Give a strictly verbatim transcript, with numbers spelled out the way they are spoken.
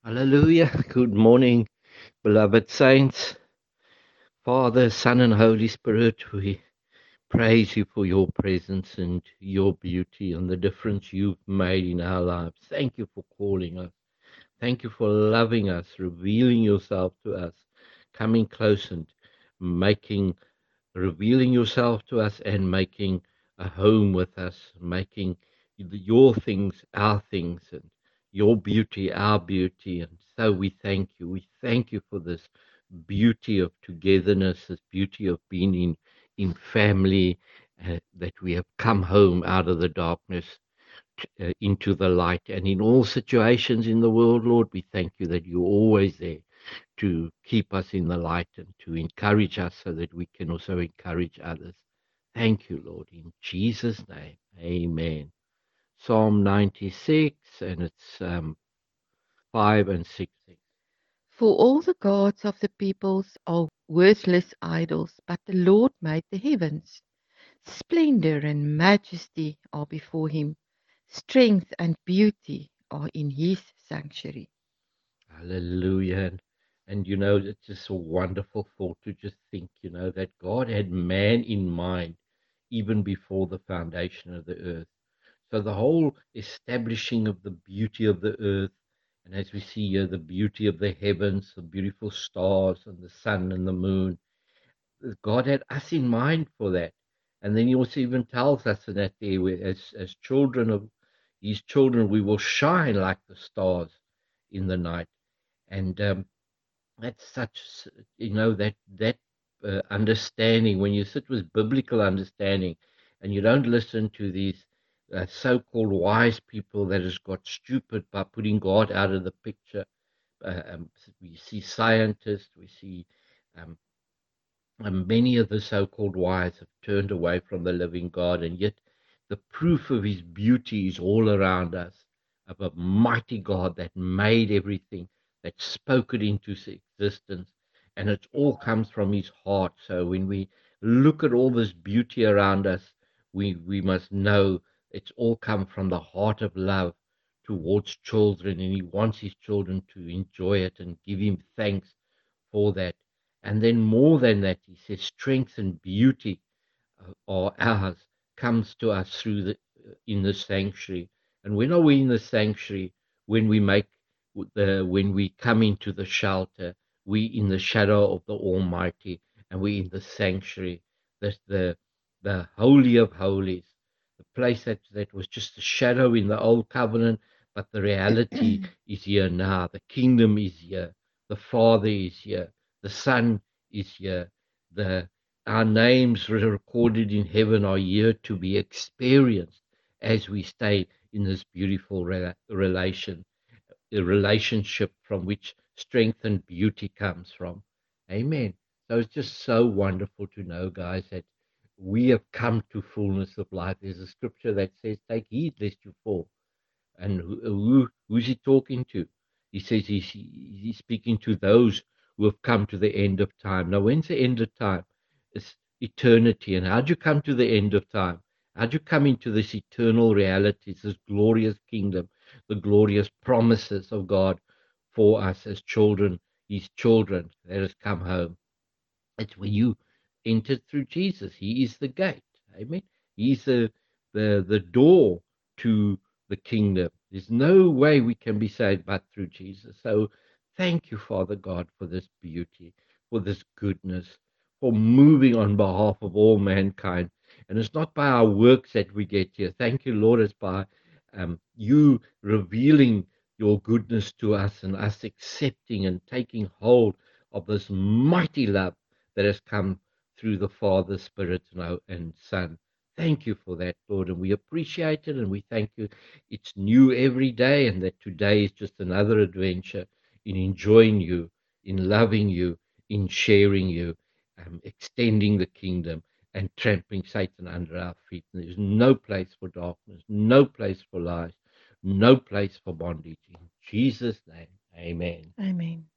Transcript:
Hallelujah. Good morning, beloved saints. Father, Son, and Holy Spirit, we praise you for your presence and your beauty and the difference you've made in our lives. Thank you for calling us. Thank you for loving us, revealing yourself to us, coming close and making, revealing yourself to us and making a home with us, making your things our things and your beauty our beauty. And so we thank you. We thank you for this beauty of togetherness, this beauty of being in, in family, uh, that we have come home out of the darkness uh, into the light. And in all situations in the world, Lord, we thank you that you're always there to keep us in the light and to encourage us so that we can also encourage others. Thank you, Lord, in Jesus' name. Amen. Psalm ninety-six, and it's um, five and six. For all the gods of the peoples are worthless idols, but the Lord made the heavens. Splendor and majesty are before him. Strength and beauty are in his sanctuary. Hallelujah. And, and you know, it's just a wonderful thought to just think, you know, that God had man in mind even before the foundation of the earth. So the whole establishing of the beauty of the earth, and as we see here, the beauty of the heavens, the beautiful stars and the sun and the moon, God had us in mind for that. And then he also even tells us in that there, where as, as children of his children, we will shine like the stars in the night. And um, that's such, you know, that that uh, understanding, when you sit with biblical understanding and you don't listen to these uh, so-called wise people that has got stupid by putting God out of the picture. Uh, um, we see scientists, we see um, and many of the so-called wise have turned away from the living God, and yet the proof of his beauty is all around us, of a mighty God that made everything, that spoke it into existence, and it all comes from his heart. So when we look at all this beauty around us, we, we must know it's all come from the heart of love towards children, and he wants his children to enjoy it and give him thanks for that. And then more than that, he says, strength and beauty uh, are ours, comes to us through the uh, in the sanctuary. And when are we in the sanctuary? When we make the when we come into the shelter, we in the shadow of the Almighty, and we in the sanctuary, the the the holy of holies, the place that that was just a shadow in the old covenant, but the reality is here now. The kingdom is here. The Father is here. The Son is here. The Our names recorded in heaven are here to be experienced as we stay in this beautiful rela- relation, a relationship from which strength and beauty comes from. Amen. So it's just so wonderful to know, guys, that we have come to fullness of life. There's a scripture that says, "Take heed lest you fall." And who, who who's he talking to? He says he's, he's speaking to those who have come to the end of time. Now, when's the end of time? It's eternity. And how'd you come to the end of time? How'd you come into this eternal realities, this glorious kingdom, the glorious promises of God for us as children, his children that has come home? It's when you entered through Jesus. He is the gate. Amen. He's the the the door to the kingdom. There's no way we can be saved but through Jesus. So thank you, Father God, for this beauty, for this goodness, for moving on behalf of all mankind. And it's not by our works that we get here. Thank you, Lord, it's by um, you revealing your goodness to us and us accepting and taking hold of this mighty love that has come through the Father, Spirit, and, and Son. Thank you for that, Lord, and we appreciate it and we thank you. It's new every day, and that today is just another adventure in enjoying you, in loving you, in sharing you, um, extending the kingdom and trampling Satan under our feet. And there's no place for darkness, no place for lies, no place for bondage. In Jesus' name, amen. Amen.